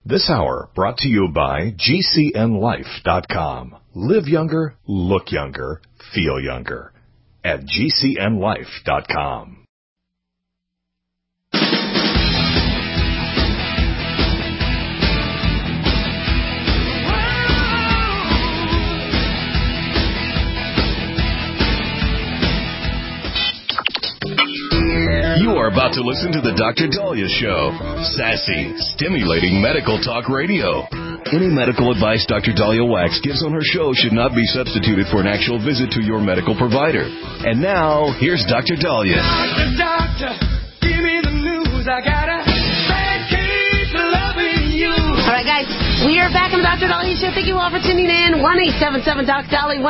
This hour brought to you by GCNLife.com. Live younger, look younger, feel younger at GCNLife.com. You are about to listen to the Dr. Daliah Show. Sassy, stimulating medical talk radio. Any medical advice Dr. Daliah Wax gives on her show should not be substituted for an actual visit to your medical provider. And now, here's Dr. Daliah. Doctor, give me the news. I got a bad case of loving you. All right, guys, we are back on the Dr. Daliah Show. Thank you all for tuning in. 1-877-DOC-DALI,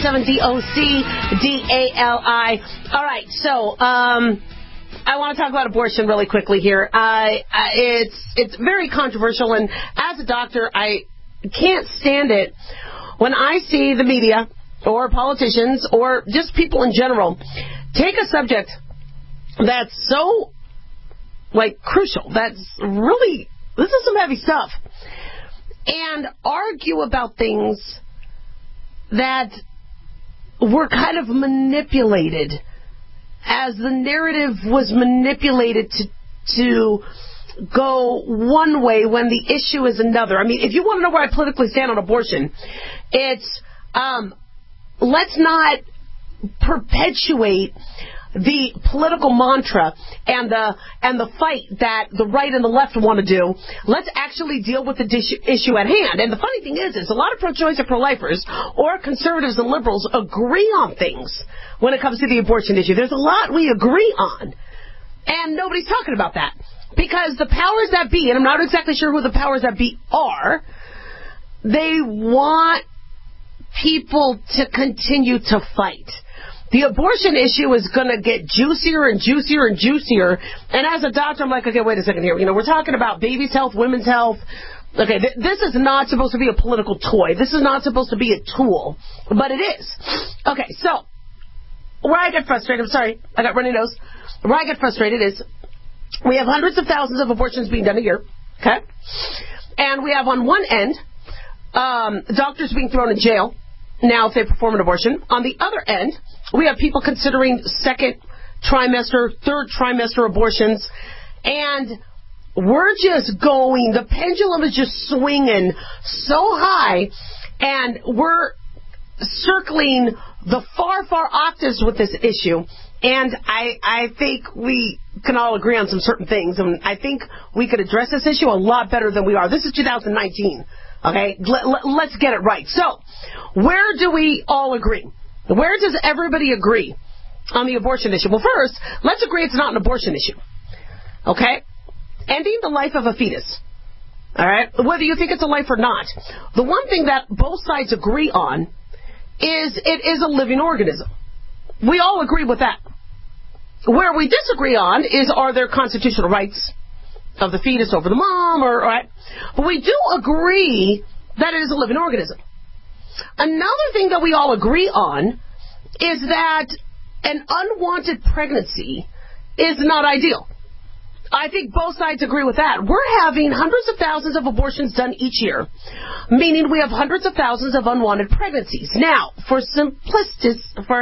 1-877-DOC-DALI. All right, so, I want to talk about abortion really quickly here. It's very controversial, and as a doctor, I can't stand it when I see the media or politicians or just people in general take a subject that's so, crucial, that's really, this is some heavy stuff, and argue about things that were kind of manipulated, as the narrative was manipulated to go one way when the issue is another. I mean, if you want to know where I politically stand on abortion, it's let's not perpetuate the political mantra and the fight that the right and the left want to do. Let's actually deal with the issue at hand. And the funny thing is a lot of pro-choice or pro-lifers or conservatives and liberals agree on things when it comes to the abortion issue. There's a lot we agree on, and nobody's talking about that because the powers that be, and I'm not exactly sure who the powers that be are, they want people to continue to fight. The abortion issue is going to get juicier and juicier and juicier. And as a doctor, I'm like, okay, wait a second here. We're talking about babies' health, women's health. Okay, this is not supposed to be a political toy. This is not supposed to be a tool. But it is. Okay, so where I get frustrated, I'm sorry, I got runny nose. Where I get frustrated is we have hundreds of thousands of abortions being done a year. Okay? And we have on one end, doctors being thrown in jail now if they perform an abortion. On the other end, we have people considering second trimester, third trimester abortions, and we're just going, the pendulum is just swinging so high, and we're circling the far, far octaves with this issue. And I think we can all agree on some certain things, and I think we could address this issue a lot better than we are. This is 2019. Okay, let's get it right. So, where do we all agree? Where does everybody agree on the abortion issue? Well, first, let's agree it's not an abortion issue. Okay? Ending the life of a fetus. All right? Whether you think it's a life or not. The one thing that both sides agree on is it is a living organism. We all agree with that. Where we disagree on is, are there constitutional rights of the fetus over the mom, or right? But we do agree that it is a living organism. Another thing that we all agree on is that an unwanted pregnancy is not ideal. I think both sides agree with that. We're having hundreds of thousands of abortions done each year, meaning we have hundreds of thousands of unwanted pregnancies. Now, for simplicity,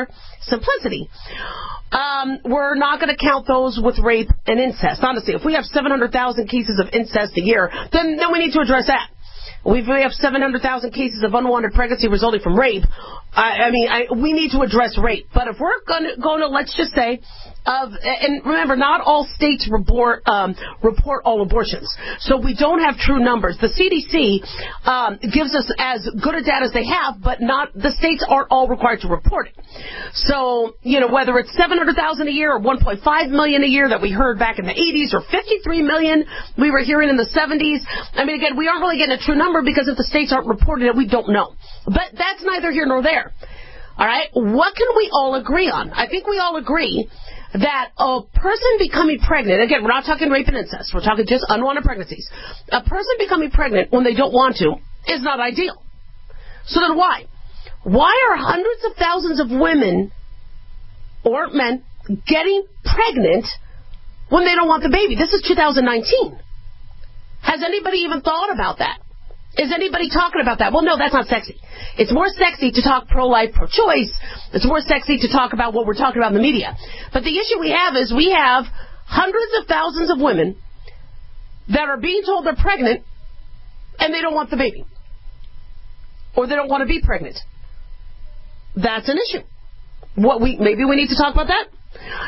we're not going to count those with rape and incest. Honestly, if we have 700,000 cases of incest a year, then we need to address that. If we have 700,000 cases of unwanted pregnancy resulting from rape, we need to address rape. But if we're going to, let's just say, and remember, not all states report all abortions, so we don't have true numbers. The CDC gives us as good a data as they have, but not the states aren't all required to report it. So, whether it's 700,000 a year or 1.5 million a year that we heard back in the 80s, or 53 million we were hearing in the 70s, again, we aren't really getting a true number because if the states aren't reporting it, we don't know. But that's neither here nor there. All right? What can we all agree on? I think we all agree that a person becoming pregnant, again, we're not talking rape and incest, we're talking just unwanted pregnancies. A person becoming pregnant when they don't want to is not ideal. So then why? Why are hundreds of thousands of women or men getting pregnant when they don't want the baby? This is 2019. Has anybody even thought about that? Is anybody talking about that? Well, no, that's not sexy. It's more sexy to talk pro-life, pro-choice. It's more sexy to talk about what we're talking about in the media. But the issue we have is we have hundreds of thousands of women that are being told they're pregnant and they don't want the baby. Or they don't want to be pregnant. That's an issue. Maybe we need to talk about that.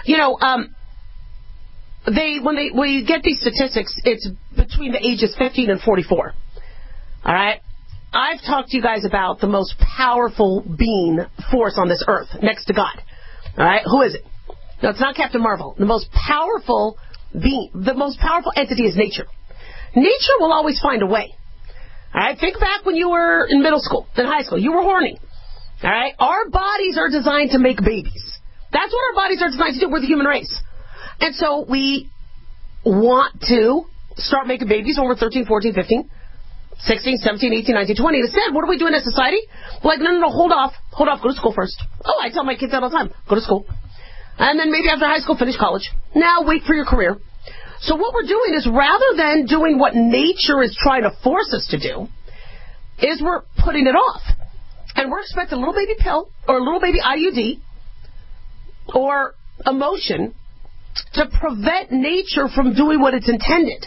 When we get these statistics, it's between the ages 15 and 44. All right? I've talked to you guys about the most powerful being force on this earth, next to God. All right? Who is it? No, it's not Captain Marvel. The most powerful being, the most powerful entity is nature. Nature will always find a way. All right? Think back when you were in middle school, in high school. You were horny. All right? Our bodies are designed to make babies. That's what our bodies are designed to do. We're the human race. And so we want to start making babies when we're 13, 14, 15. 16, 17, 18, 19, 20. Instead, what are we doing as a society? We're like, no, hold off, go to school first. Oh, I tell my kids that all the time, go to school. And then maybe after high school, finish college. Now wait for your career. So what we're doing is, rather than doing what nature is trying to force us to do, is we're putting it off. And we're expecting a little baby pill, or a little baby IUD, or emotion, to prevent nature from doing what it's intended.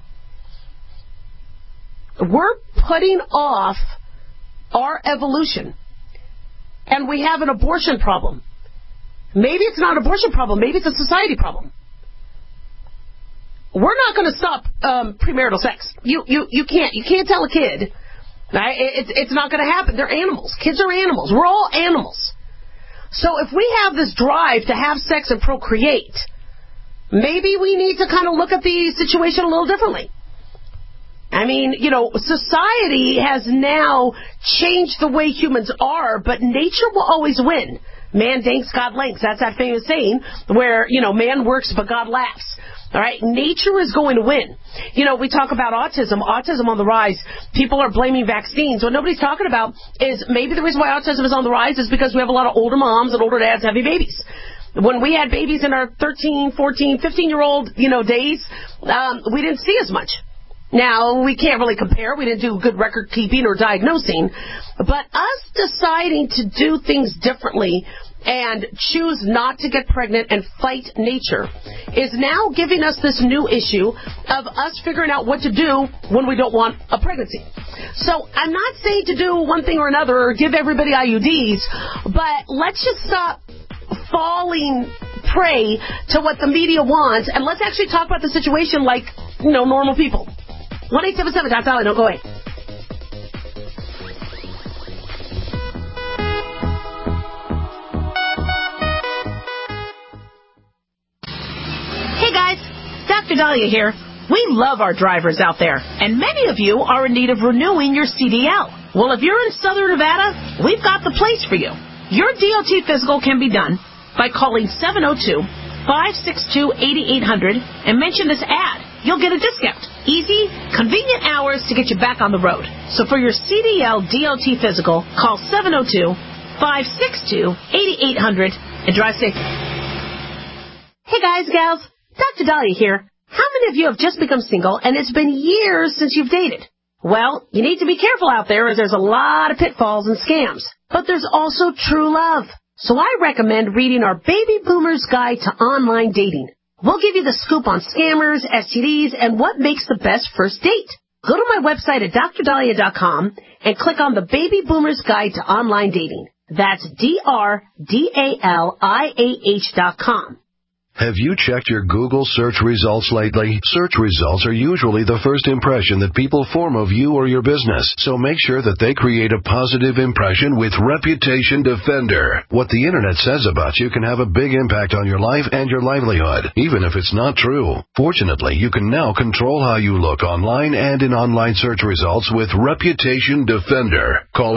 We're putting off our evolution, and we have an abortion problem. Maybe it's not an abortion problem. Maybe it's a society problem. We're not going to stop premarital sex. You can't tell a kid. Right? It's not going to happen. They're animals. Kids are animals. We're all animals. So if we have this drive to have sex and procreate, maybe we need to kind of look at the situation a little differently. I mean, society has now changed the way humans are, but nature will always win. Man dinks, God links. That's that famous saying where, man works, but God laughs. All right? Nature is going to win. We talk about autism on the rise. People are blaming vaccines. What nobody's talking about is maybe the reason why autism is on the rise is because we have a lot of older moms and older dads having babies. When we had babies in our 13, 14, 15-year-old, days, we didn't see as much. Now, we can't really compare. We didn't do good record keeping or diagnosing. But us deciding to do things differently and choose not to get pregnant and fight nature is now giving us this new issue of us figuring out what to do when we don't want a pregnancy. So I'm not saying to do one thing or another or give everybody IUDs, but let's just stop falling prey to what the media wants, and let's actually talk about the situation like, normal people. 1-877, that's all I know. Go away. Hey guys, Dr. Dahlia here. We love our drivers out there, and many of you are in need of renewing your CDL. Well, if you're in Southern Nevada, we've got the place for you. Your DOT physical can be done by calling 702-562-8800 and mention this ad. You'll get a discount. Easy, convenient hours to get you back on the road. So for your CDL DOT physical, call 702-562-8800 and drive safe. Hey guys, gals, Dr. Dahlia here. How many of you have just become single and it's been years since you've dated? Well, you need to be careful out there as there's a lot of pitfalls and scams. But there's also true love. So I recommend reading our Baby Boomer's Guide to Online Dating. We'll give you the scoop on scammers, STDs, and what makes the best first date. Go to my website at drdahlia.com and click on the Baby Boomer's Guide to Online Dating. That's DRDALIAH.com. Have you checked your Google search results lately? Search results are usually the first impression that people form of you or your business, so make sure that they create a positive impression with Reputation Defender. What the Internet says about you can have a big impact on your life and your livelihood, even if it's not true. Fortunately, you can now control how you look online and in online search results with Reputation Defender. Call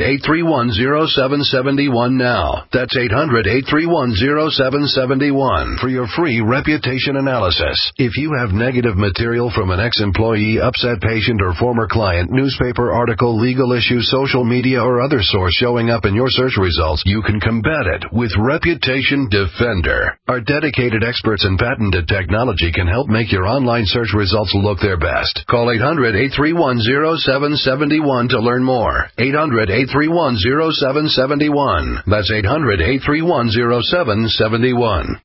800-831-0771 now. That's 800-831-0771. for your free reputation analysis. If you have negative material from an ex-employee, upset patient, or former client, newspaper article, legal issue, social media, or other source showing up in your search results, you can combat it with Reputation Defender. Our dedicated experts in patented technology can help make your online search results look their best. Call 800-831-0771 to learn more. 800-831-0771. That's 800-831-0771.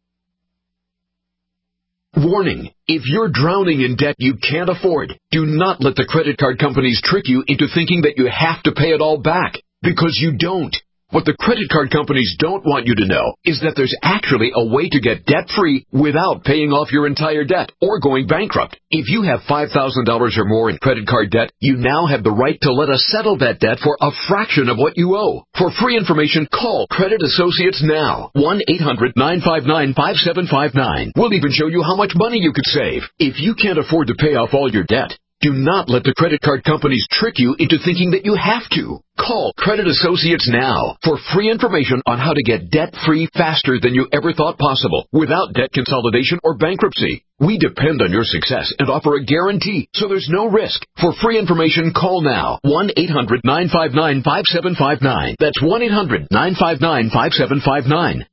Warning, if you're drowning in debt you can't afford, do not let the credit card companies trick you into thinking that you have to pay it all back, because you don't. What the credit card companies don't want you to know is that there's actually a way to get debt-free without paying off your entire debt or going bankrupt. If you have $5,000 or more in credit card debt, you now have the right to let us settle that debt for a fraction of what you owe. For free information, call Credit Associates now. 1-800-959-5759. We'll even show you how much money you could save. If you can't afford to pay off all your debt, do not let the credit card companies trick you into thinking that you have to. Call Credit Associates now for free information on how to get debt-free faster than you ever thought possible without debt consolidation or bankruptcy. We depend on your success and offer a guarantee, so there's no risk. For free information, call now. 1-800-959-5759. That's 1-800-959-5759.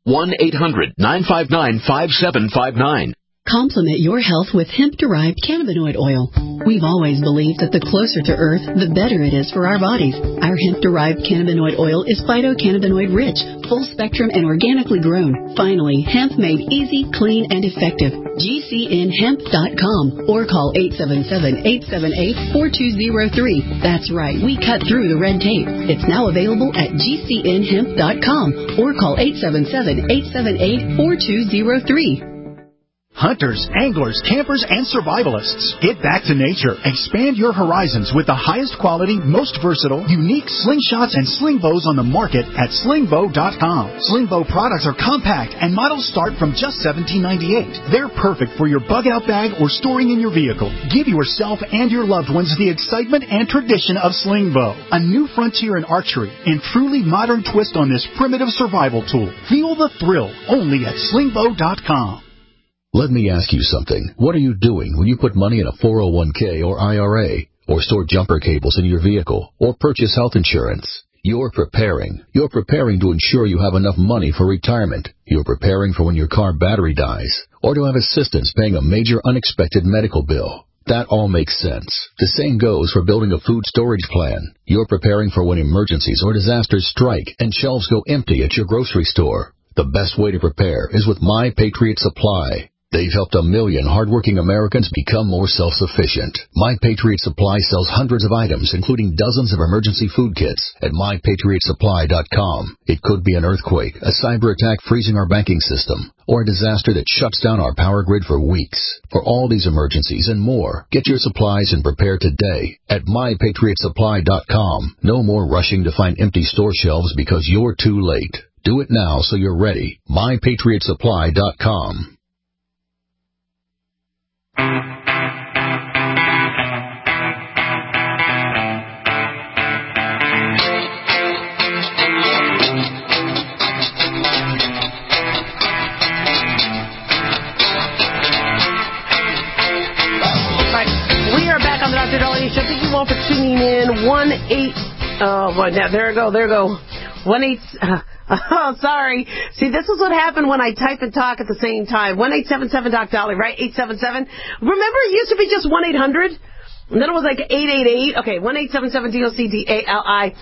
1-800-959-5759. Complement your health with hemp-derived cannabinoid oil. We've always believed that the closer to Earth, the better it is for our bodies. Our hemp-derived cannabinoid oil is phytocannabinoid-rich, full-spectrum, and organically grown. Finally, hemp made easy, clean, and effective. GCNhemp.com or call 877-878-4203. That's right, we cut through the red tape. It's now available at GCNhemp.com or call 877-878-4203. Hunters, anglers, campers, and survivalists. Get back to nature. Expand your horizons with the highest quality, most versatile, unique slingshots and sling bows on the market at slingbow.com. Slingbow products are compact and models start from just $17.98. They're perfect for your bug-out bag or storing in your vehicle. Give yourself and your loved ones the excitement and tradition of Slingbow, a new frontier in archery and truly modern twist on this primitive survival tool. Feel the thrill only at slingbow.com. Let me ask you something. What are you doing when you put money in a 401k or IRA, or store jumper cables in your vehicle, or purchase health insurance? You're preparing. You're preparing to ensure you have enough money for retirement. You're preparing for when your car battery dies, or to have assistance paying a major unexpected medical bill. That all makes sense. The same goes for building a food storage plan. You're preparing for when emergencies or disasters strike and shelves go empty at your grocery store. The best way to prepare is with My Patriot Supply. They've helped 1 million hardworking Americans become more self-sufficient. My Patriot Supply sells hundreds of items, including dozens of emergency food kits at MyPatriotSupply.com. It could be an earthquake, a cyber attack freezing our banking system, or a disaster that shuts down our power grid for weeks. For all these emergencies and more, get your supplies and prepare today at MyPatriotSupply.com. No more rushing to find empty store shelves because you're too late. Do it now so you're ready. MyPatriotSupply.com. Dr. Dahlia Show. Thank you all for tuning in. 1-8. Sorry. See, this is what happened when I type and talk at the same time. 1-877-Doc-Dolly, right? 877. Remember, it used to be just 1-800? And then it was like 888. Okay, 1-877-DOC-DALI.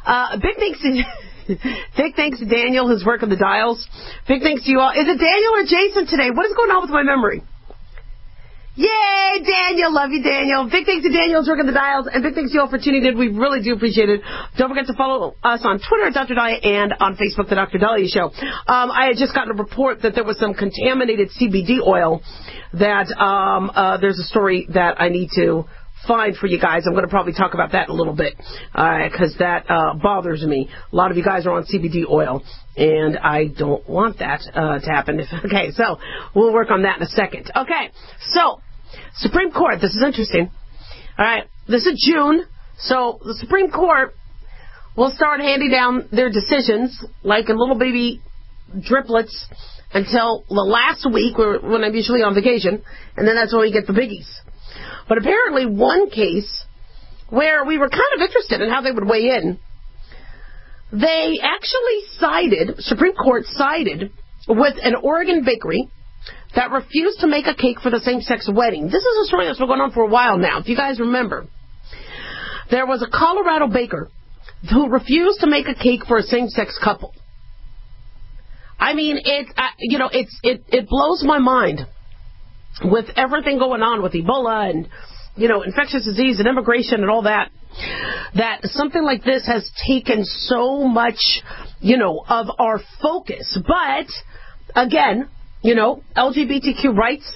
Big thanks to Daniel, who's working the dials. Big thanks to you all. Is it Daniel or Jason today? What is going on with my memory? Yay, Daniel. Love you, Daniel. Big thanks to Daniel who's working the dials, and big thanks to you all for tuning in. We really do appreciate it. Don't forget to follow us on Twitter at Dr. Dahlia and on Facebook, The Dr. Dahlia Show. I had just gotten a report that there was some contaminated CBD oil that there's a story that I need to find for you guys. I'm going to probably talk about that in a little bit because that bothers me. A lot of you guys are on CBD oil, and I don't want that to happen. Okay, so we'll work on that in a second. Okay, so Supreme Court, this is interesting. All right, this is June, so the Supreme Court will start handing down their decisions like in little baby driplets until the last week when I'm usually on vacation, and then that's when we get the biggies. But apparently one case where we were kind of interested in how they would weigh in, they actually Supreme Court sided with an Oregon bakery that refused to make a cake for the same-sex wedding. This is a story that's been going on for a while now. If you guys remember, there was a Colorado baker who refused to make a cake for a same-sex couple. I mean, it blows my mind with everything going on with Ebola and, infectious disease and immigration and all that something like this has taken so much, of our focus. But, again, LGBTQ rights,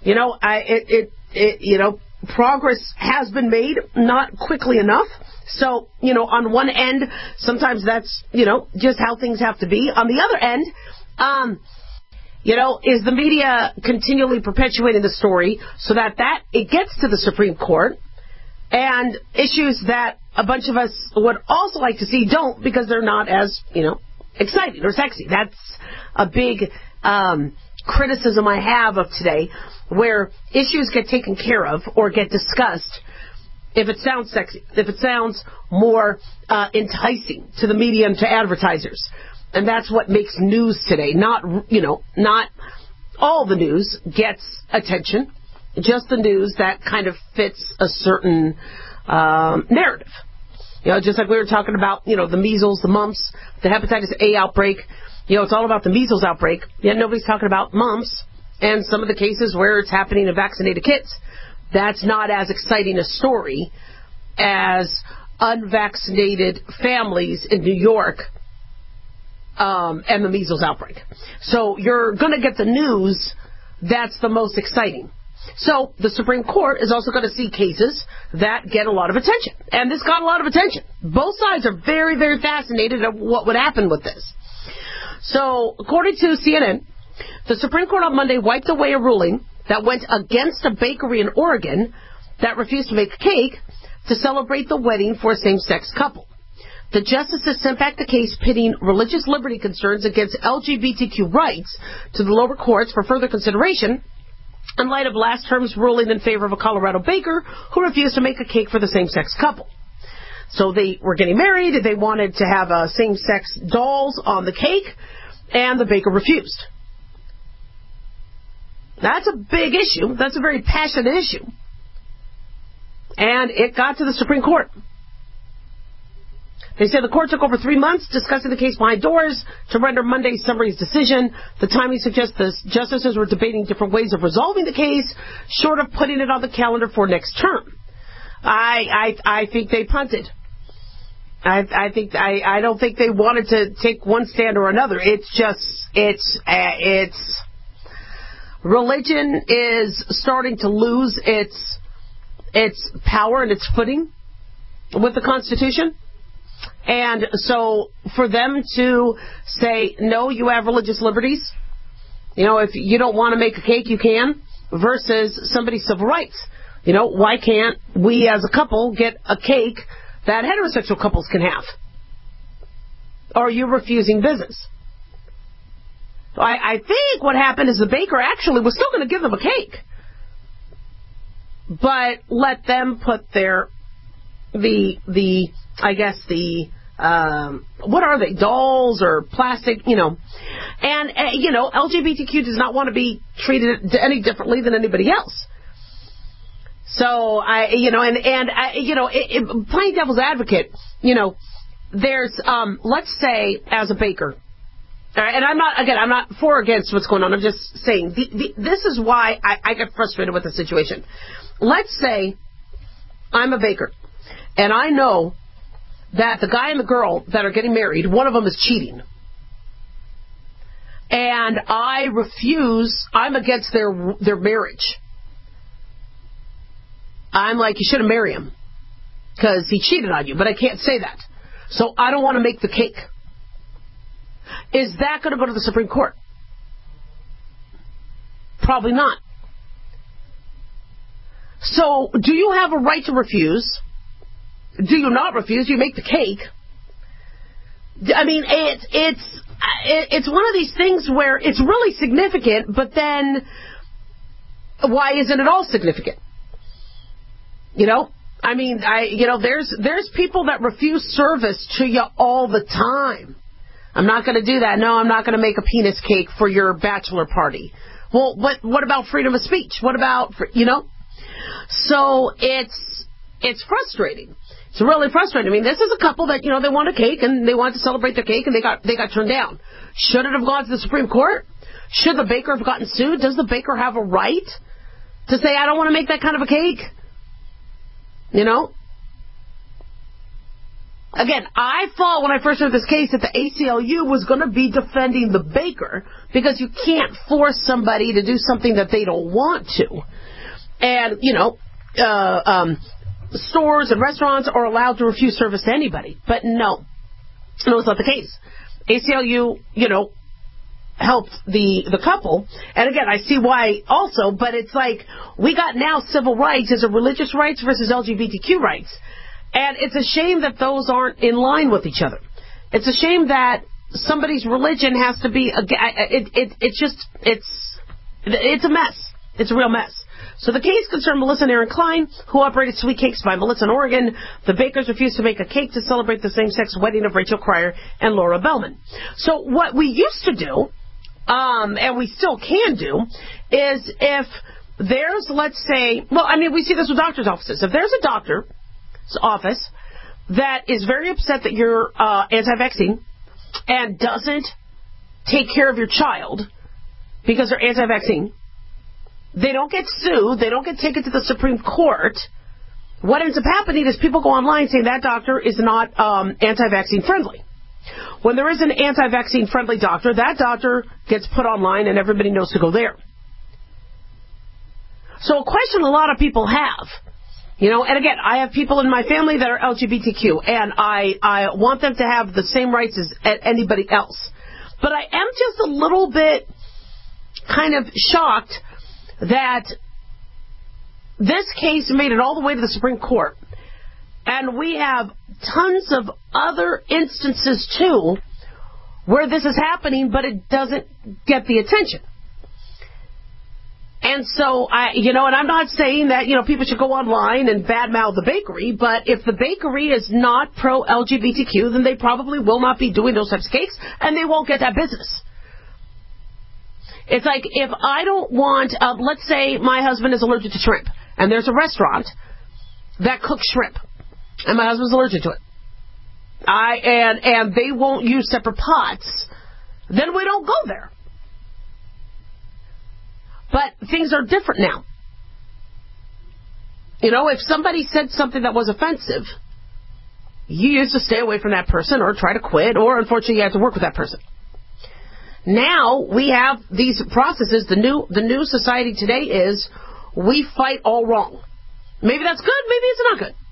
progress has been made, not quickly enough. So, on one end, sometimes that's, just how things have to be. On the other end, is the media continually perpetuating the story so that it gets to the Supreme Court, and issues that a bunch of us would also like to see don't, because they're not as, exciting or sexy. That's a big criticism I have of today, where issues get taken care of or get discussed if it sounds sexy, if it sounds more enticing to the media and to advertisers. And that's what makes news today. Not all the news gets attention, just the news that kind of fits a certain narrative. Just like we were talking about, the measles, the mumps, the hepatitis A outbreak. It's all about the measles outbreak, yet nobody's talking about mumps and some of the cases where it's happening in vaccinated kids. That's not as exciting a story as unvaccinated families in New York and the measles outbreak. So you're going to get the news that's the most exciting. So the Supreme Court is also going to see cases that get a lot of attention. And this got a lot of attention. Both sides are very, very fascinated at what would happen with this. So according to CNN, the Supreme Court on Monday wiped away a ruling that went against a bakery in Oregon that refused to make a cake to celebrate the wedding for a same-sex couple. The justices sent back the case pitting religious liberty concerns against LGBTQ rights to the lower courts for further consideration in light of last term's ruling in favor of a Colorado baker who refused to make a cake for the same-sex couple. So they were getting married, they wanted to have same-sex dolls on the cake, and the baker refused. That's a big issue. That's a very passionate issue. And it got to the Supreme Court. They said the court took over 3 months discussing the case behind doors to render Monday's summary's decision. The timing suggests the justices were debating different ways of resolving the case, short of putting it on the calendar for next term. I think they punted. I don't think they wanted to take one stand or another. It's religion is starting to lose its power and its footing with the Constitution. And so for them to say, no, you have religious liberties, if you don't want to make a cake, you can, versus somebody's civil rights. Why can't we as a couple get a cake that heterosexual couples can have? Or are you refusing business? I think what happened is the baker actually was still going to give them a cake, but let them put what are they, dolls or plastic, and LGBTQ does not want to be treated any differently than anybody else. So playing devil's advocate, there's, let's say as a baker, and I'm not for or against what's going on. I'm just saying this is why I get frustrated with the situation. Let's say I'm a baker, and I know that the guy and the girl that are getting married, one of them is cheating. And I refuse, I'm against their marriage. I'm like, you shouldn't marry him because he cheated on you, but I can't say that. So I don't want to make the cake. Is that going to go to the Supreme Court? Probably not. So do you have a right to refuse? Do you not refuse? You make the cake. I mean, it's it's one of these things where it's really significant, but then why isn't it all significant? You know? I mean, there's people that refuse service to you all the time. I'm not going to do that. No, I'm not going to make a penis cake for your bachelor party. Well, what about freedom of speech? What about, So it's frustrating. It's really frustrating. I mean, this is a couple that, they want a cake and they wanted to celebrate their cake and they got turned down. Should it have gone to the Supreme Court? Should the baker have gotten sued? Does the baker have a right to say, I don't want to make that kind of a cake? Again, I thought when I first heard this case that the ACLU was going to be defending the baker because you can't force somebody to do something that they don't want to. And, stores and restaurants are allowed to refuse service to anybody. But no, it's not the case. ACLU, helped the couple. And again, I see why also, but it's like we got now civil rights as a religious rights versus LGBTQ rights. And it's a shame that those aren't in line with each other. It's a shame that somebody's religion has to be, it's a mess. It's a real mess. So the case concerned Melissa and Aaron Klein, who operated Sweet Cakes by Melissa in Oregon. The bakers refused to make a cake to celebrate the same-sex wedding of Rachel Cryer and Laura Bellman. So what we used to do, and we still can do, is if there's, let's say, we see this with doctors' offices. If there's a doctor's office that is very upset that you're anti-vaccine and doesn't take care of your child because they're anti-vaccine, they don't get sued. They don't get taken to the Supreme Court. What ends up happening is people go online saying that doctor is not anti-vaccine friendly. When there is an anti-vaccine friendly doctor, that doctor gets put online and everybody knows to go there. So a question a lot of people have, and again, I have people in my family that are LGBTQ, and I want them to have the same rights as anybody else. But I am just a little bit kind of shocked that this case made it all the way to the Supreme Court. And we have tons of other instances, too, where this is happening, but it doesn't get the attention. And so, and I'm not saying that, people should go online and badmouth the bakery, but if the bakery is not pro-LGBTQ, then they probably will not be doing those types of cakes, and they won't get that business. It's like if I don't want, let's say my husband is allergic to shrimp, and there's a restaurant that cooks shrimp, and my husband's allergic to it, and they won't use separate pots, then we don't go there. But things are different now. If somebody said something that was offensive, you used to stay away from that person or try to quit, or unfortunately you have to work with that person. Now we have these processes. The new society today is we fight all wrong. Maybe that's good, maybe it's not good.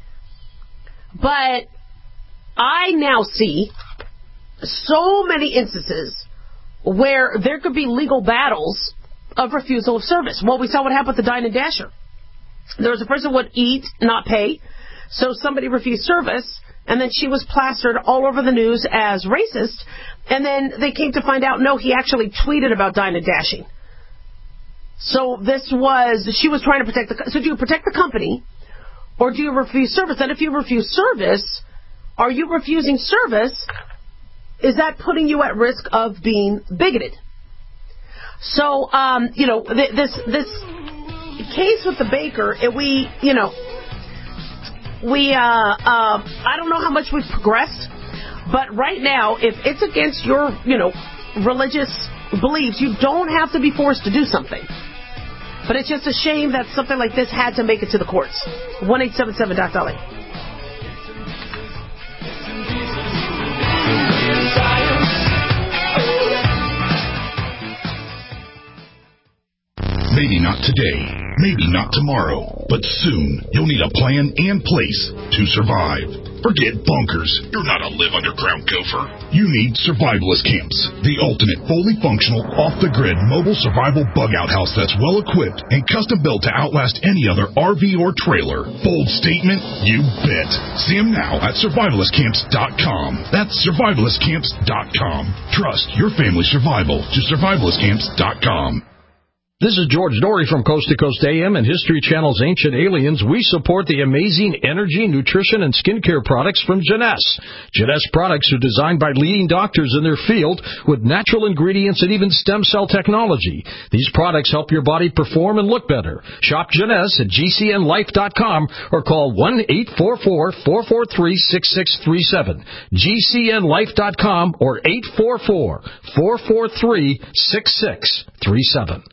But I now see so many instances where there could be legal battles of refusal of service. Well, we saw what happened with the Dine and Dasher. There was a person who would eat, not pay, so somebody refused service, and then she was plastered all over the news as racist, and then they came to find out, no, he actually tweeted about Dine and Dashing. So she was trying to protect so do you protect the company, or do you refuse service? And if you refuse service, are you refusing service? Is that putting you at risk of being bigoted? So, this case with the baker, I don't know how much we've progressed, but right now, if it's against your, religious beliefs, you don't have to be forced to do something. But it's just a shame that something like this had to make it to the courts. 1-877-DOC-DOLLY. Maybe not today, maybe not tomorrow, but soon you'll need a plan and place to survive. Forget bunkers. You're not a live underground gopher. You need Survivalist Camps, the ultimate fully functional, off-the-grid mobile survival bug-out house that's well-equipped and custom-built to outlast any other RV or trailer. Bold statement? You bet. See them now at survivalistcamps.com. That's survivalistcamps.com. Trust your family's survival to survivalistcamps.com. This is George Dory from Coast to Coast AM and History Channel's Ancient Aliens. We support the amazing energy, nutrition, and skincare products from Jeunesse. Jeunesse products are designed by leading doctors in their field with natural ingredients and even stem cell technology. These products help your body perform and look better. Shop Jeunesse at GCNlife.com or call 1-844-443-6637. GCNlife.com or 844-443-6637.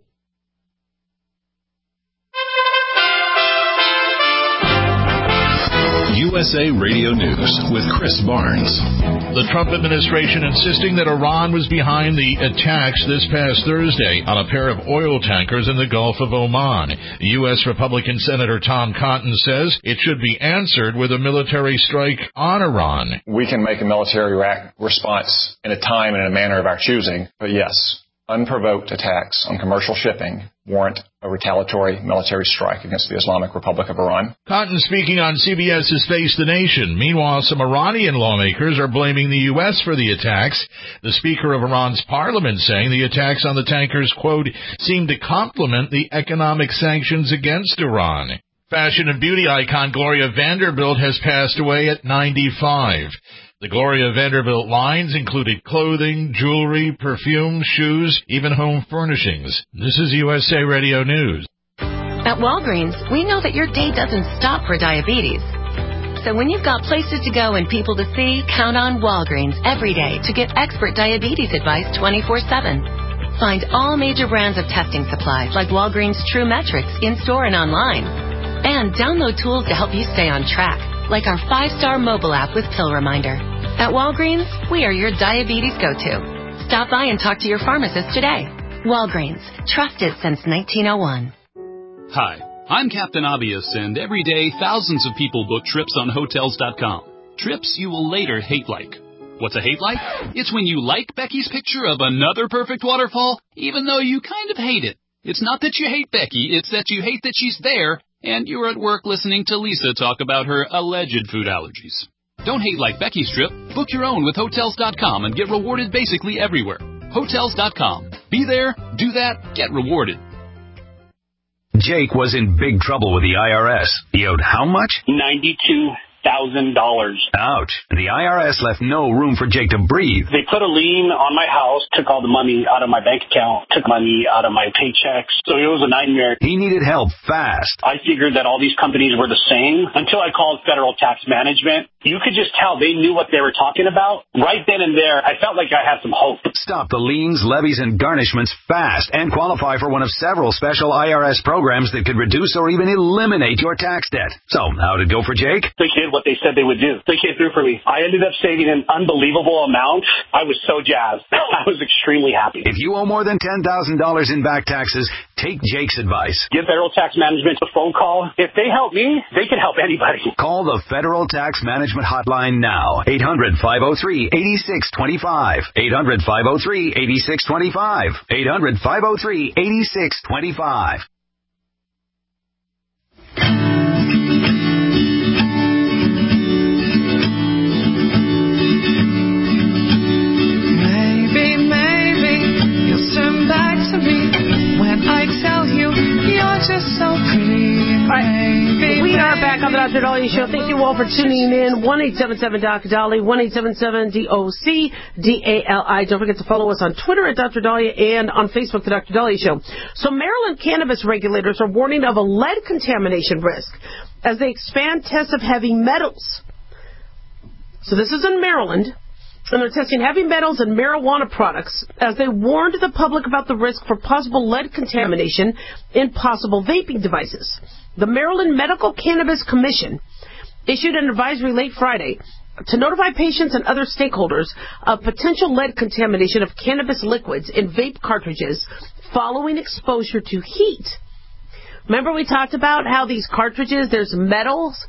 USA Radio News with Chris Barnes. The Trump administration insisting that Iran was behind the attacks this past Thursday on a pair of oil tankers in the Gulf of Oman. U.S. Republican Senator Tom Cotton says it should be answered with a military strike on Iran. We can make a military response in a time and in a manner of our choosing, but yes, unprovoked attacks on commercial shipping warrant a retaliatory military strike against the Islamic Republic of Iran. Cotton speaking on CBS's Face the Nation. Meanwhile, some Iranian lawmakers are blaming the U.S. for the attacks. The Speaker of Iran's parliament saying the attacks on the tankers, quote, seem to complement the economic sanctions against Iran. Fashion and beauty icon Gloria Vanderbilt has passed away at 95. The Gloria Vanderbilt lines included clothing, jewelry, perfume, shoes, even home furnishings. This is USA Radio News. At Walgreens, we know that your day doesn't stop for diabetes. So when you've got places to go and people to see, count on Walgreens every day to get expert diabetes advice 24/7. Find all major brands of testing supplies like Walgreens True Metrics in-store and online. And download tools to help you stay on track, like our 5-star mobile app with Pill Reminder. At Walgreens, we are your diabetes go-to. Stop by and talk to your pharmacist today. Walgreens, trusted since 1901. Hi, I'm Captain Obvious, and every day thousands of people book trips on Hotels.com. Trips you will later hate like. What's a hate like? It's when you like Becky's picture of another perfect waterfall, even though you kind of hate it. It's not that you hate Becky, it's that you hate that she's there, and you're at work listening to Lisa talk about her alleged food allergies. Don't hate like Becky's trip. Book your own with Hotels.com and get rewarded basically everywhere. Hotels.com. Be there, do that, get rewarded. Jake was in big trouble with the IRS. He owed how much? $92,000. Ouch. The IRS left no room for Jake to breathe. They put a lien on my house, took all the money out of my bank account, took money out of my paychecks. So it was a nightmare. He needed help fast. I figured that all these companies were the same until I called Federal Tax Management. You could just tell they knew what they were talking about. Right then and there, I felt like I had some hope. Stop the liens, levies, and garnishments fast and qualify for one of several special IRS programs that could reduce or even eliminate your tax debt. So, how'd it go for Jake? They did what they said they would do. They came through for me. I ended up saving an unbelievable amount. I was so jazzed. I was extremely happy. If you owe more than $10,000 in back taxes, take Jake's advice. Give Federal Tax Management a phone call. If they help me, they can help anybody. Call the Federal Tax Management hotline now. 800-503-8625. 800-503-8625. 800-503-8625. Just so pretty. All right. We are back on the Dr. Dahlia Show. Thank you all for tuning in. 1-877-Dr. 1-877-DOC-DALI. Don't forget to follow us on Twitter at Dr. Dahlia and on Facebook, The Dr. Dahlia Show. So Maryland cannabis regulators are warning of a lead contamination risk as they expand tests of heavy metals. So this is in Maryland. And they're testing heavy metals and marijuana products as they warned the public about the risk for possible lead contamination in possible vaping devices. The Maryland Medical Cannabis Commission issued an advisory late Friday to notify patients and other stakeholders of potential lead contamination of cannabis liquids in vape cartridges following exposure to heat. Remember we talked about how these cartridges, there's metals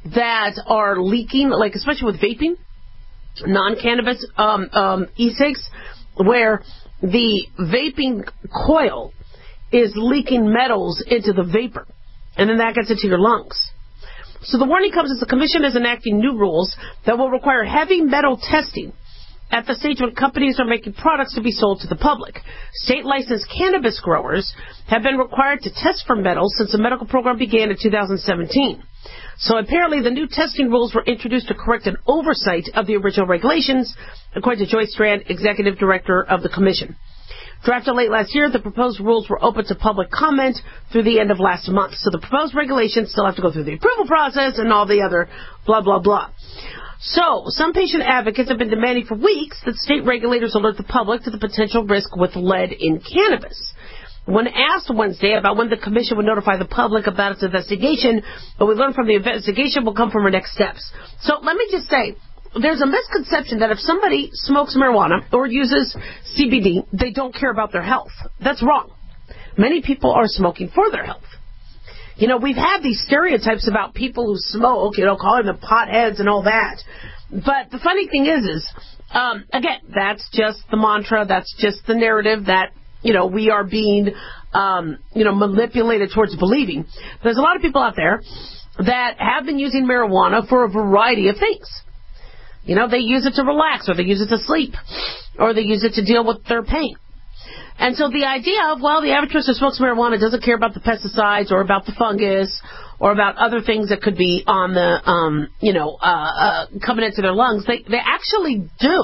that are leaking, like especially with vaping, non-cannabis e-cigs, where the vaping coil is leaking metals into the vapor, and then that gets into your lungs. So the warning comes as the Commission is enacting new rules that will require heavy metal testing at the stage when companies are making products to be sold to the public. State-licensed cannabis growers have been required to test for metals since the medical program began in 2017. So apparently the new testing rules were introduced to correct an oversight of the original regulations, according to Joyce Strand, Executive Director of the Commission. Drafted late last year, the proposed rules were open to public comment through the end of last month. So the proposed regulations still have to go through the approval process and all the other blah, blah, blah. So some patient advocates have been demanding for weeks that state regulators alert the public to the potential risk with lead in cannabis. When asked Wednesday about when the Commission would notify the public about its investigation, what we learned from the investigation will come from our next steps. So let me just say, there's a misconception that if somebody smokes marijuana or uses CBD, they don't care about their health. That's wrong. Many people are smoking for their health. You know, we've had these stereotypes about people who smoke, calling them potheads and all that. But the funny thing is, again, that's just the mantra, that's just the narrative that, we are being, manipulated towards believing. There's a lot of people out there that have been using marijuana for a variety of things. They use it to relax, or they use it to sleep, or they use it to deal with their pain. And so the idea of, the average person who smokes marijuana doesn't care about the pesticides or about the fungus or about other things that could be on the, coming into their lungs, they actually do.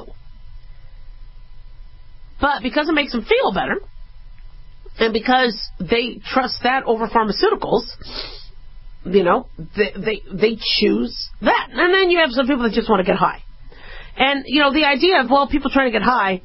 But because it makes them feel better, and because they trust that over pharmaceuticals, they choose that. And then you have some people that just want to get high. And, the idea of, people trying to get high,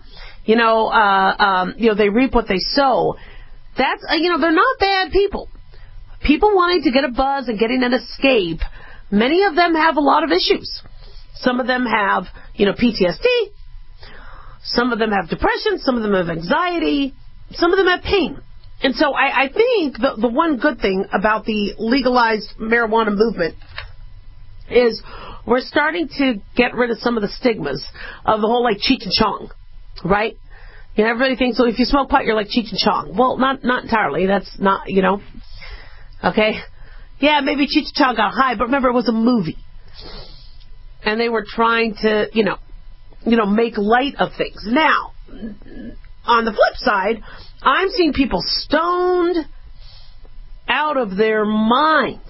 they reap what they sow. That's, they're not bad people. People wanting to get a buzz and getting an escape, many of them have a lot of issues. Some of them have, PTSD. Some of them have depression. Some of them have anxiety. Some of them have pain. And so I think the one good thing about the legalized marijuana movement is we're starting to get rid of some of the stigmas of the whole, Cheech and Chong, right? Everybody thinks, if you smoke pot, you're like Cheech and Chong. Well, not entirely. That's not, okay? Yeah, maybe Cheech and Chong got high, but remember, it was a movie. And they were trying to, make light of things. Now, on the flip side, I'm seeing people stoned out of their minds.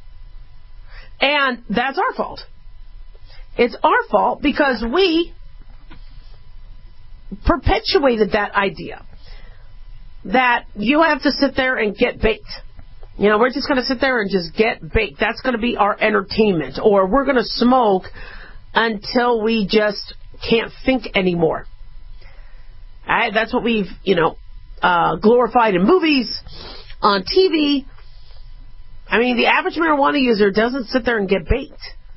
And that's our fault. It's our fault because we perpetuated that idea that you have to sit there and get baked. We're just going to sit there and just get baked. That's going to be our entertainment. Or we're going to smoke until we just can't think anymore. That's what we've, glorified in movies, on TV. I mean, the average marijuana user doesn't sit there and get baked.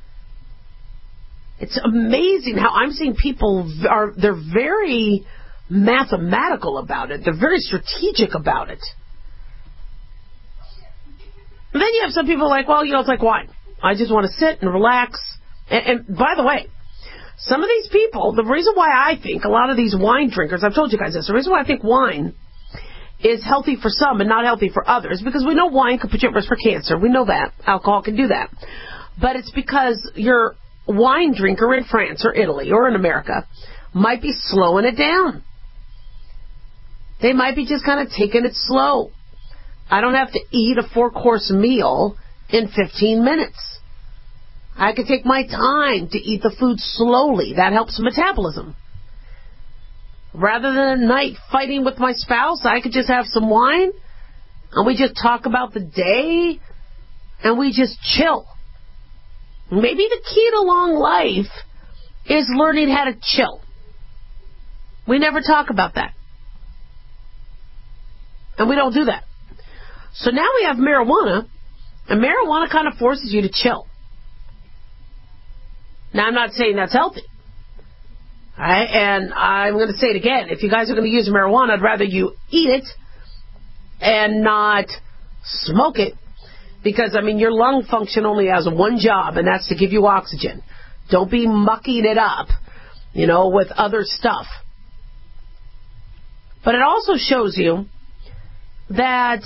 It's amazing how I'm seeing people they're very mathematical about it. They're very strategic about it. And then you have some people like, it's like wine. I just want to sit and relax. And by the way, some of these people, the reason why I think a lot of these wine drinkers, I've told you guys this, the reason why I think wine is healthy for some and not healthy for others, because we know wine can put you at risk for cancer. We know that. Alcohol can do that. But it's because your wine drinker in France or Italy or in America might be slowing it down. They might be just kind of taking it slow. I don't have to eat a 4-course meal in 15 minutes. I can take my time to eat the food slowly. That helps metabolism. Rather than a night fighting with my spouse, I could just have some wine and we just talk about the day and we just chill. Maybe the key to long life is learning how to chill. We never talk about that. And we don't do that. So now we have marijuana, and marijuana kind of forces you to chill. Now, I'm not saying that's healthy. All right? And I'm going to say it again. If you guys are going to use marijuana, I'd rather you eat it and not smoke it. Because, I mean, your lung function only has one job, and that's to give you oxygen. Don't be mucking it up, with other stuff. But it also shows you that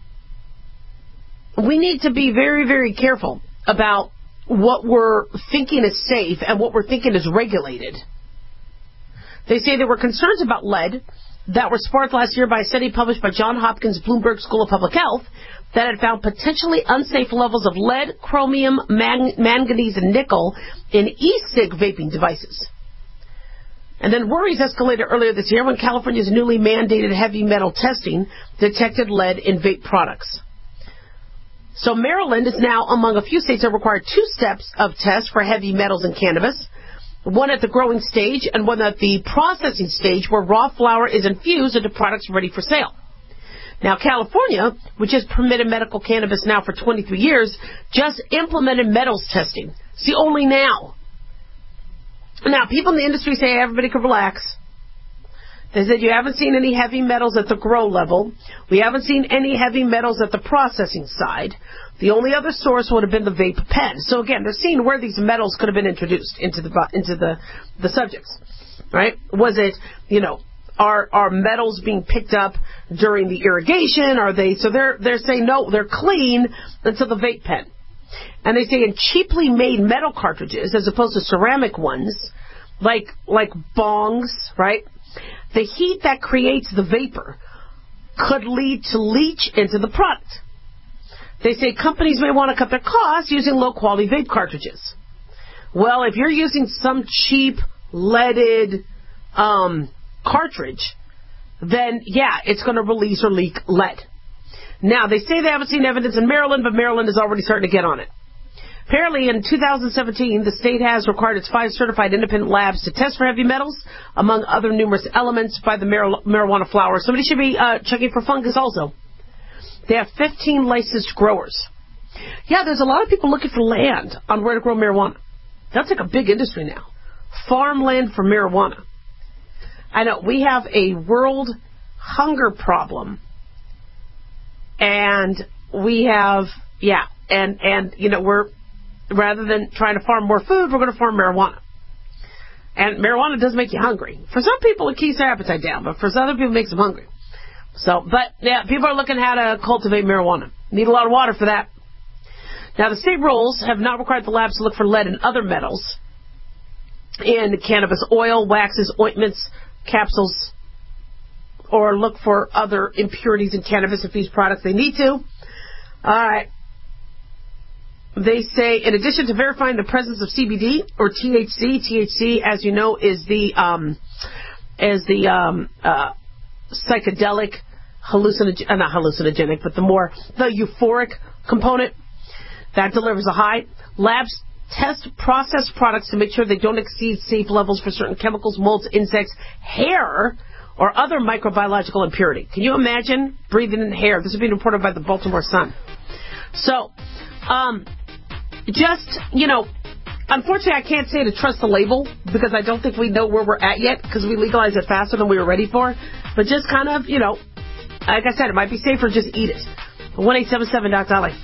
we need to be very, very careful about what we're thinking is safe and what we're thinking is regulated. They say there were concerns about lead that were sparked last year by a study published by Johns Hopkins Bloomberg School of Public Health that had found potentially unsafe levels of lead, chromium, manganese, and nickel in e-cig vaping devices. And then worries escalated earlier this year when California's newly mandated heavy metal testing detected lead in vape products. So Maryland is now among a few states that require 2 steps of tests for heavy metals in cannabis, one at the growing stage and one at the processing stage where raw flower is infused into products ready for sale. Now, California, which has permitted medical cannabis now for 23 years, just implemented metals testing. See, only now. Now, people in the industry say everybody can relax. They said you haven't seen any heavy metals at the grow level. We haven't seen any heavy metals at the processing side. The only other source would have been the vape pen. So again, they're seeing where these metals could have been introduced into the subjects, right? Was it, are metals being picked up during the irrigation? Are they? So they're saying no, they're clean until the vape pen. And they say in cheaply made metal cartridges, as opposed to ceramic ones, like bongs, right? The heat that creates the vapor could lead to leach into the product. They say companies may want to cut their costs using low-quality vape cartridges. Well, if you're using some cheap leaded cartridge, then, yeah, it's going to release or leak lead. Now, they say they haven't seen evidence in Maryland, but Maryland is already starting to get on it. Apparently, in 2017, the state has required its 5 certified independent labs to test for heavy metals, among other numerous elements by the marijuana flower. Somebody should be checking for fungus also. They have 15 licensed growers. Yeah, there's a lot of people looking for land on where to grow marijuana. That's like a big industry now. Farmland for marijuana. I know, we have a world hunger problem. And we have, we're, rather than trying to farm more food, we're going to farm marijuana. And marijuana does make you hungry. For some people, it keeps their appetite down, but for other people, it makes them hungry. So, but, yeah, people are looking how to cultivate marijuana. Need a lot of water for that. Now, the state rules have not required the labs to look for lead and other metals in cannabis oil, waxes, ointments, capsules, or look for other impurities in cannabis if these products they need to. All right. They say, in addition to verifying the presence of CBD or THC, as you know, is the psychedelic not hallucinogenic, but the euphoric component that delivers a high. Labs test processed products to make sure they don't exceed safe levels for certain chemicals, molds, insects, hair, or other microbiological impurity. Can you imagine breathing in hair? This is being reported by the Baltimore Sun. So, unfortunately, I can't say to trust the label because I don't think we know where we're at yet because we legalized it faster than we were ready for. But just kind of, like I said, it might be safer to just eat it. 1-877-DOC-LIFE.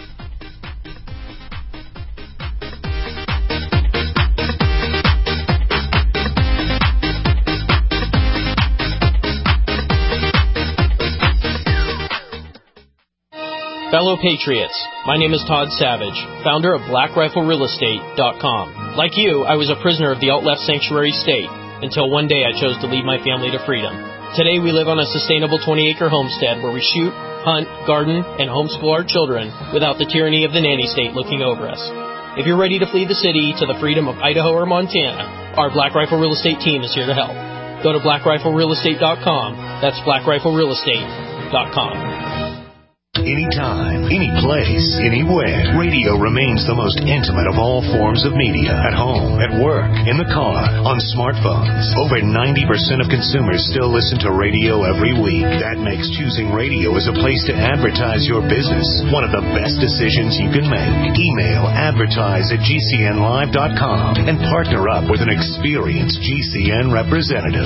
Fellow Patriots, my name is Todd Savage, founder of BlackRifleRealEstate.com. Like you, I was a prisoner of the alt-left sanctuary state until one day I chose to lead my family to freedom. Today we live on a sustainable 20-acre homestead where we shoot, hunt, garden, and homeschool our children without the tyranny of the nanny state looking over us. If you're ready to flee the city to the freedom of Idaho or Montana, our Black Rifle Real Estate team is here to help. Go to BlackRifleRealEstate.com. That's BlackRifleRealEstate.com. Anytime, any place, anywhere. Radio remains the most intimate of all forms of media. At home, at work, in the car, on smartphones. Over 90% of consumers still listen to radio every week. That makes choosing radio as a place to advertise your business one of the best decisions you can make. Email advertise@gcnlive.com and partner up with an experienced GCN representative.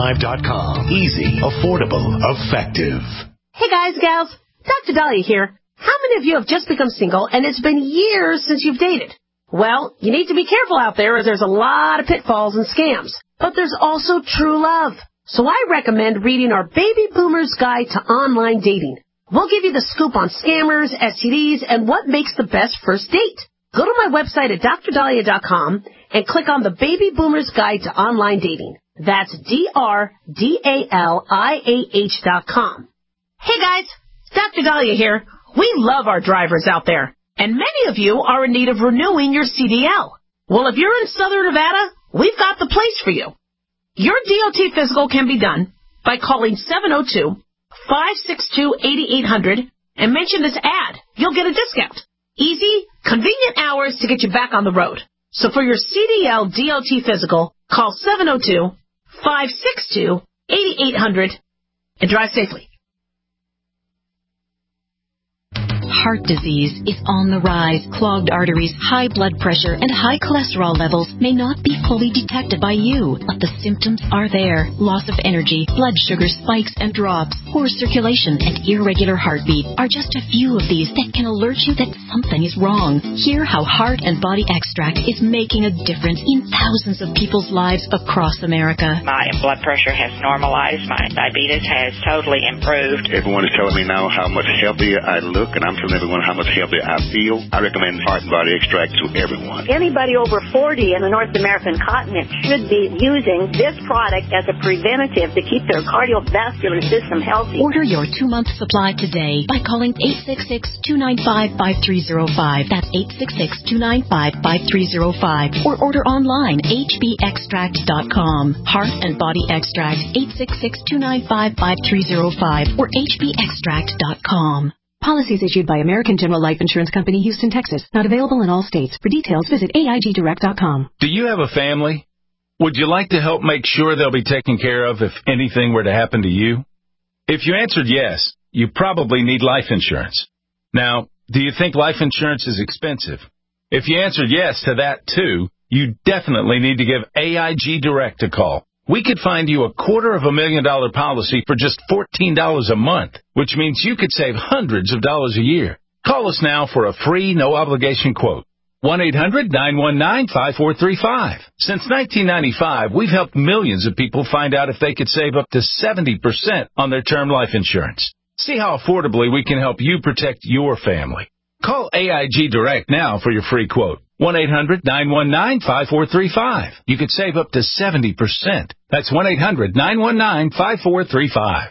Advertise@gcnlive.com. Easy, affordable, effective. Hey guys, gals, Dr. Dahlia here. How many of you have just become single and it's been years since you've dated? Well, you need to be careful out there as there's a lot of pitfalls and scams. But there's also true love. So I recommend reading our Baby Boomer's Guide to Online Dating. We'll give you the scoop on scammers, STDs, and what makes the best first date. Go to my website at drdahlia.com and click on the Baby Boomer's Guide to Online Dating. That's DRDALIAH.com. Hey guys, Dr. Dahlia here. We love our drivers out there, and many of you are in need of renewing your CDL. Well, if you're in Southern Nevada, we've got the place for you. Your DOT physical can be done by calling 702-562-8800 and mention this ad. You'll get a discount. Easy, convenient hours to get you back on the road. So for your CDL DOT physical, call 702-562-8800 and drive safely. Heart disease is on the rise. Clogged arteries, high blood pressure, and high cholesterol levels may not be fully detected by you, but the symptoms are there. Loss of energy, blood sugar spikes and drops, poor circulation, and irregular heartbeat are just a few of these that can alert you that something is wrong. Hear how Heart and Body Extract is making a difference in thousands of people's lives across America. My blood pressure has normalized. My diabetes has totally improved. Everyone is telling me now how much healthier I look, and I'm telling everyone how much healthier I feel. I recommend Heart and Body Extract to everyone. Anybody over 40 in the North American continent should be using this product as a preventative to keep their cardiovascular system healthy. Order your 2-month supply today by calling 866-295-5305. That's 866-295-5305. Or order online, hbextract.com. Heart and Body Extract, 866-295-5305 or hbextract.com. Policies issued by American General Life Insurance Company, Houston, Texas. Not available in all states. For details, visit AIGdirect.com. Do you have a family? Would you like to help make sure they'll be taken care of if anything were to happen to you? If you answered yes, you probably need life insurance. Now, do you think life insurance is expensive? If you answered yes to that too, you definitely need to give AIG Direct a call. We could find you a $250,000 policy for just $14 a month, which means you could save hundreds of dollars a year. Call us now for a free, no-obligation quote. 1-800-919-5435. Since 1995, we've helped millions of people find out if they could save up to 70% on their term life insurance. See how affordably we can help you protect your family. Call AIG Direct now for your free quote. 1-800-919-5435. You could save up to 70%. That's 1-800-919-5435.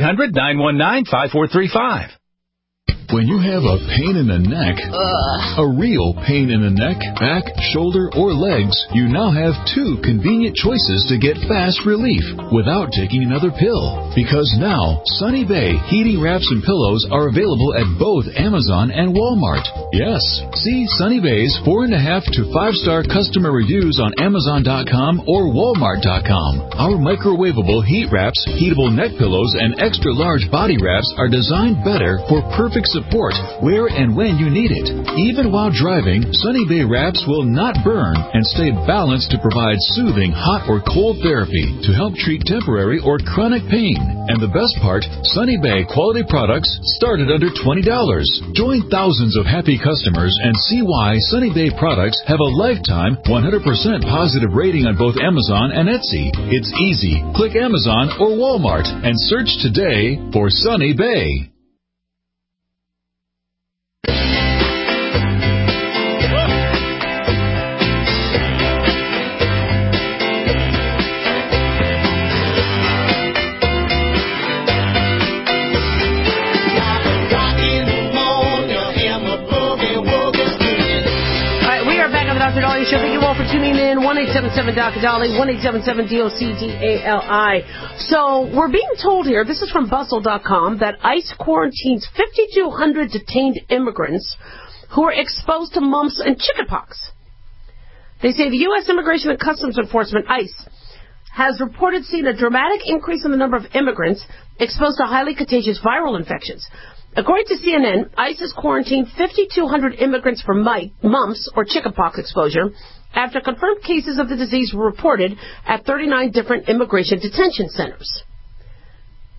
1-800-919-5435. When you have a pain in the neck, a real pain in the neck, back, shoulder, or legs, you now have 2 convenient choices to get fast relief without taking another pill. Because now, Sunny Bay heating wraps and pillows are available at both Amazon and Walmart. Yes, see Sunny Bay's 4.5 to 5-star customer reviews on Amazon.com or Walmart.com. Our microwavable heat wraps, heatable neck pillows, and extra large body wraps are designed better for perfect support where and when you need it. Even while driving, Sunny Bay wraps will not burn and stay balanced to provide soothing hot or cold therapy to help treat temporary or chronic pain. And the best part, Sunny Bay quality products start at under $20. Join thousands of happy customers and see why Sunny Bay products have a lifetime 100% positive rating on both Amazon and Etsy. It's easy. Click Amazon or Walmart and search today for Sunny Bay. Dr. Dahlia Show. Thank you all for tuning in. 1-877-Dr. 1-877-DOCDALI. So we're being told here, this is from Bustle.com, that ICE quarantines 5,200 detained immigrants who are exposed to mumps and chickenpox. They say the U.S. Immigration and Customs Enforcement, ICE, has reported seeing a dramatic increase in the number of immigrants exposed to highly contagious viral infections. According to CNN, ICE has quarantined 5,200 immigrants for mumps or chickenpox exposure after confirmed cases of the disease were reported at 39 different immigration detention centers.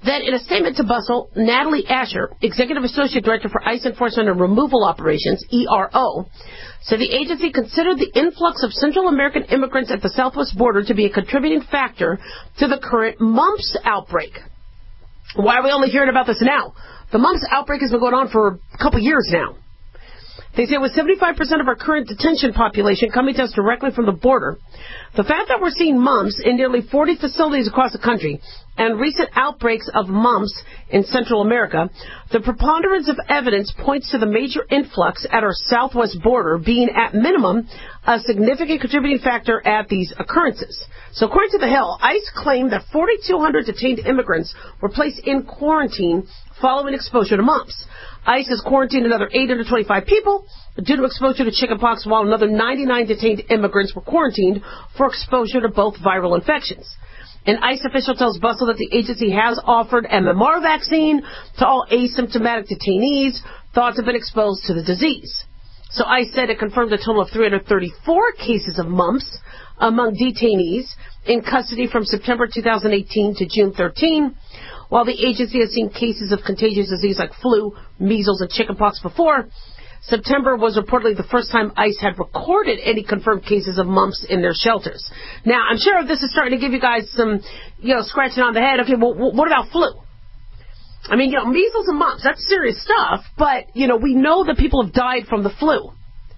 Then, in a statement to Bustle, Natalie Asher, Executive Associate Director for ICE Enforcement and Removal Operations, ERO, said the agency considered the influx of Central American immigrants at the southwest border to be a contributing factor to the current mumps outbreak. Why are we only hearing about this now? The mumps outbreak has been going on for a couple years now. They say with 75% of our current detention population coming to us directly from the border, the fact that we're seeing mumps in nearly 40 facilities across the country and recent outbreaks of mumps in Central America, the preponderance of evidence points to the major influx at our southwest border being at minimum a significant contributing factor at these occurrences. So according to The Hill, ICE claimed that 4,200 detained immigrants were placed in quarantine following exposure to mumps. ICE has quarantined another 825 people due to exposure to chickenpox, while another 99 detained immigrants were quarantined for exposure to both viral infections. An ICE official tells Bustle that the agency has offered MMR vaccine to all asymptomatic detainees thought to have been exposed to the disease. So ICE said it confirmed a total of 334 cases of mumps among detainees in custody from September 2018 to June 13. While the agency has seen cases of contagious disease like flu, measles, and chickenpox before, September was reportedly the first time ICE had recorded any confirmed cases of mumps in their shelters. Now, I'm sure this is starting to give you guys some, scratching on the head. Okay, well, what about flu? I mean, measles and mumps, that's serious stuff, but, we know that people have died from the flu.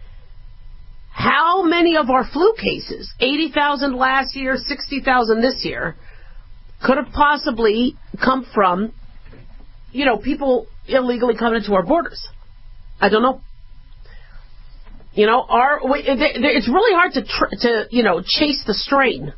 How many of our flu cases, 80,000 last year, 60,000 this year, could have possibly come from, people illegally coming into our borders? I don't know. It's really hard to chase the strain.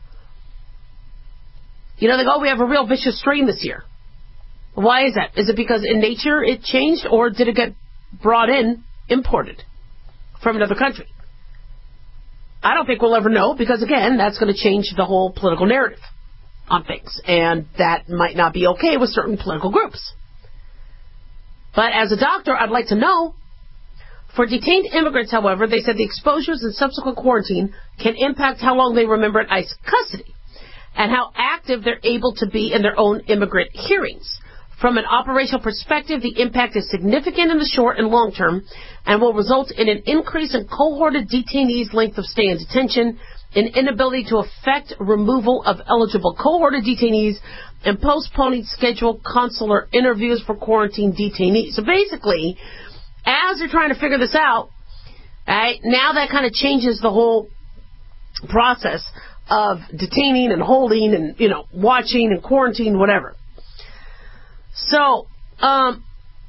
They go, we have a real vicious strain this year. Why is that? Is it because in nature it changed, or did it get brought in, imported from another country? I don't think we'll ever know, because again, that's going to change the whole political narrative on things, and that might not be okay with certain political groups. But as a doctor, I'd like to know. For detained immigrants, however, they said the exposures and subsequent quarantine can impact how long they remember in ICE custody and how active they're able to be in their own immigrant hearings. From an operational perspective, the impact is significant in the short and long term and will result in an increase in cohorted detainees' length of stay in detention, an inability to effect removal of eligible cohorted detainees, and postponing scheduled consular interviews for quarantine detainees. So basically, as they're trying to figure this out, now that kind of changes the whole process of detaining and holding and, watching and quarantine, whatever. So, the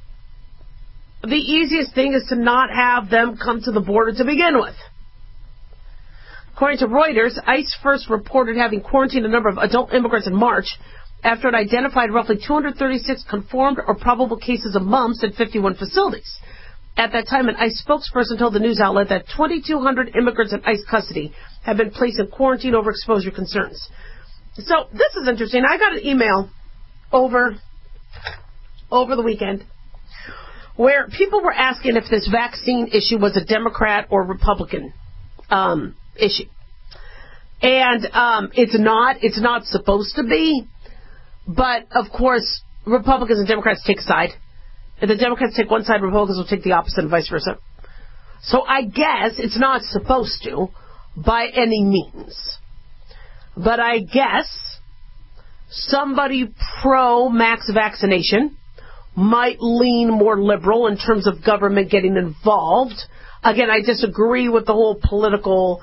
easiest thing is to not have them come to the border to begin with. According to Reuters, ICE first reported having quarantined a number of adult immigrants in March after it identified roughly 236 confirmed or probable cases of mumps in 51 facilities. At that time, an ICE spokesperson told the news outlet that 2,200 immigrants in ICE custody have been placed in quarantine over exposure concerns. So this is interesting. I got an email over the weekend where people were asking if this vaccine issue was a Democrat or Republican issue. And it's not supposed to be, but of course Republicans and Democrats take a side. If the Democrats take one side, Republicans will take the opposite and vice versa. So I guess it's not supposed to by any means. But I guess somebody pro-max vaccination might lean more liberal in terms of government getting involved. Again, I disagree with the whole political,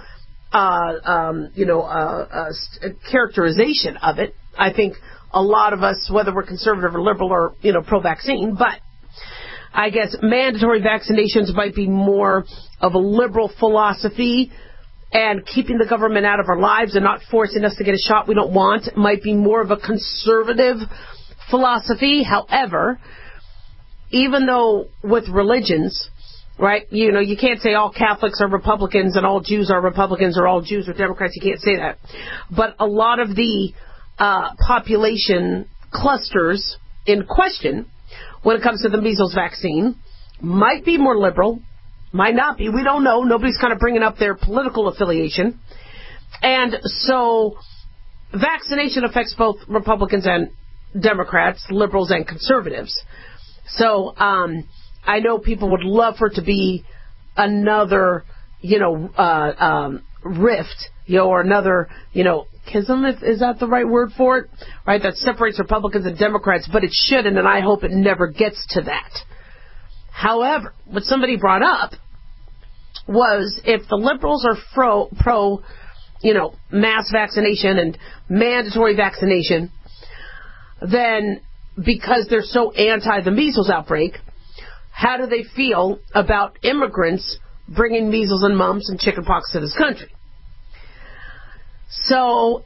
characterization of it. I think a lot of us, whether we're conservative or liberal or, pro-vaccine, but I guess mandatory vaccinations might be more of a liberal philosophy, and keeping the government out of our lives and not forcing us to get a shot we don't want might be more of a conservative philosophy. However, even though with religions, right, you can't say all Catholics are Republicans and all Jews are Republicans or all Jews are Democrats. You can't say that. But a lot of the population clusters in question when it comes to the measles vaccine might be more liberal, might not be. We don't know. Nobody's kind of bringing up their political affiliation. And so vaccination affects both Republicans and Democrats, liberals, and conservatives. So I know people would love for it to be another, rift, or another, schism, is that the right word for it? Right, that separates Republicans and Democrats, but it shouldn't, and I hope it never gets to that. However, what somebody brought up was if the liberals are pro, mass vaccination and mandatory vaccination, then because they're so anti the measles outbreak, how do they feel about immigrants bringing measles and mumps and chickenpox to this country? So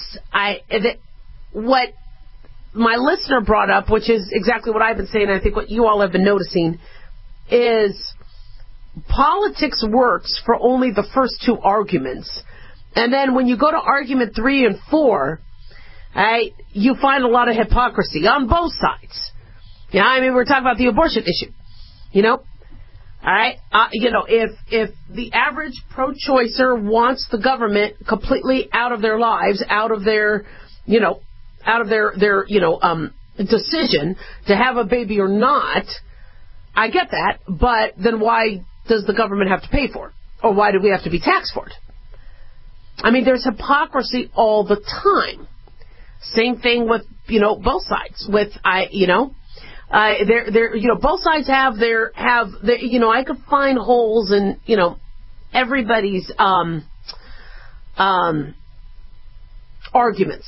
what my listener brought up, which is exactly what I've been saying, and I think what you all have been noticing, is politics works for only the first two arguments. And then when you go to argument 3 and 4, you find a lot of hypocrisy on both sides. Yeah, I mean, we're talking about the abortion issue. All right, if the average pro-choicer wants the government completely out of their lives, out of their decision to have a baby or not, I get that. But then why does the government have to pay for it, or why do we have to be taxed for it? I mean, there's hypocrisy all the time. Same thing with both sides. With both sides have their I could find holes in, everybody's, arguments.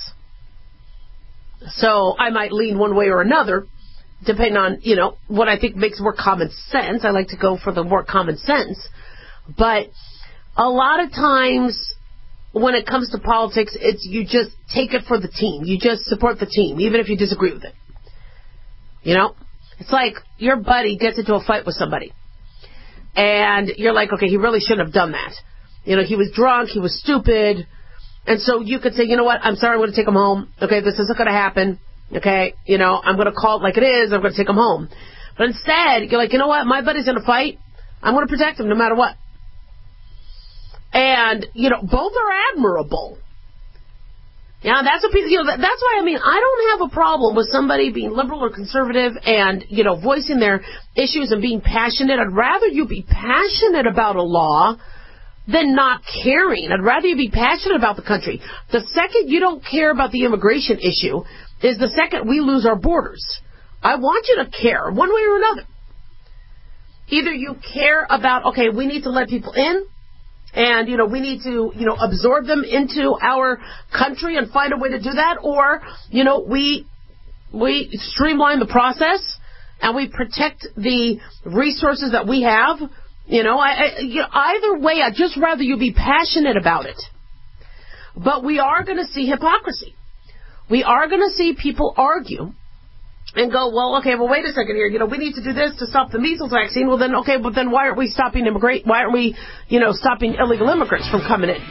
So I might lean one way or another, depending on, what I think makes more common sense. I like to go for the more common sense. But a lot of times when it comes to politics, it's you just take it for the team. You just support the team, even if you disagree with it. It's like your buddy gets into a fight with somebody, and you're like, okay, he really shouldn't have done that. He was drunk, he was stupid, and so you could say, you know what, I'm sorry, I'm going to take him home. Okay, this isn't going to happen. Okay, I'm going to call it like it is. I'm going to take him home. But instead, you're like, you know what, my buddy's in a fight. I'm going to protect him no matter what. And both are admirable. Yeah, that's what people, that's why, I don't have a problem with somebody being liberal or conservative and, voicing their issues and being passionate. I'd rather you be passionate about a law than not caring. I'd rather you be passionate about the country. The second you don't care about the immigration issue is the second we lose our borders. I want you to care one way or another. Either you care about, okay, we need to let people in, and, we need to, absorb them into our country and find a way to do that. Or, we streamline the process and we protect the resources that we have. Either way, I'd just rather you be passionate about it. But we are going to see hypocrisy. We are going to see people argue and go, well, okay, well, wait a second here. We need to do this to stop the measles vaccine. Well, then, okay, but then why aren't we stopping why aren't we, stopping illegal immigrants from coming in?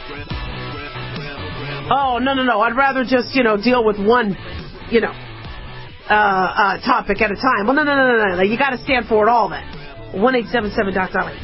Oh, no. I'd rather just, deal with one, topic at a time. Well, no. You got to stand for it all then. 1-877-DOC-DOLLY.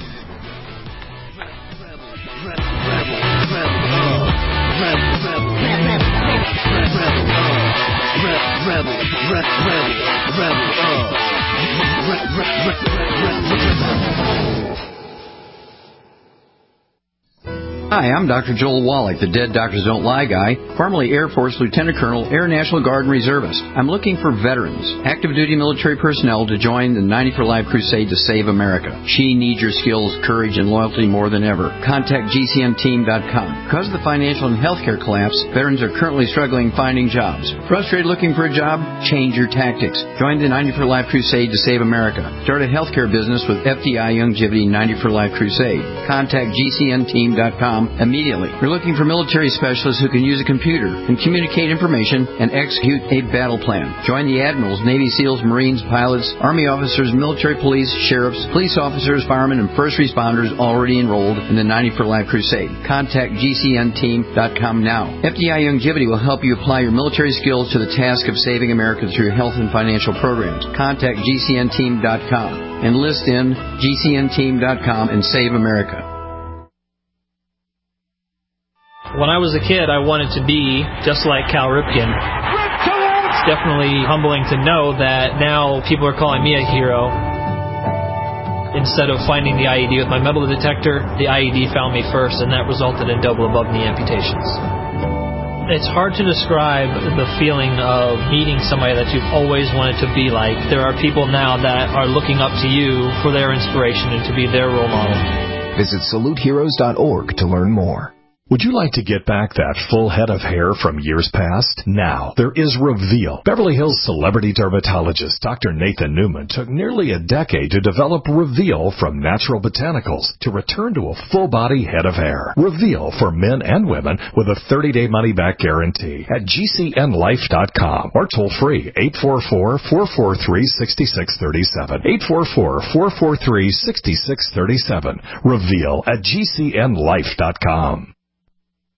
Hi, I'm Dr. Joel Wallach, the Dead Doctors Don't Lie guy, formerly Air Force Lieutenant Colonel, Air National Guard and Reservist. I'm looking for veterans, active duty military personnel to join the 90 for Life crusade to save America. She needs your skills, courage, and loyalty more than ever. Contact GCNteam.com. Because of the financial and healthcare collapse, veterans are currently struggling finding jobs. Frustrated looking for a job? Change your tactics. Join the 90 for Life crusade to save America. Start a healthcare business with FDI Youngevity 90 for Life crusade. Contact GCNteam.com immediately. We're looking for military specialists who can use a computer and communicate information and execute a battle plan. Join the admirals, Navy SEALs, Marines, pilots, Army officers, military police, sheriffs, police officers, firemen, and first responders already enrolled in the 90 for Life crusade. Contact GCNteam.com now. FDI Youngevity will help you apply your military skills to the task of saving America through health and financial programs. Contact GCNteam.com. Enlist in GCNteam.com and save America. When I was a kid, I wanted to be just like Cal Ripken. Rip towards definitely humbling to know that now people are calling me a hero. Instead of finding the IED with my metal detector, the IED found me first, and that resulted in double above knee amputations. It's hard to describe the feeling of meeting somebody that you've always wanted to be like. There are people now that are looking up to you for their inspiration and to be their role model. Visit SaluteHeroes.org to learn more. Would you like to get back that full head of hair from years past? Now, there is Reveal. Beverly Hills celebrity dermatologist Dr. Nathan Newman took nearly a decade to develop Reveal from natural botanicals to return to a full-body head of hair. Reveal for men and women with a 30-day money-back guarantee at GCNlife.com or toll-free 844-443-6637. 844-443-6637. Reveal at GCNlife.com.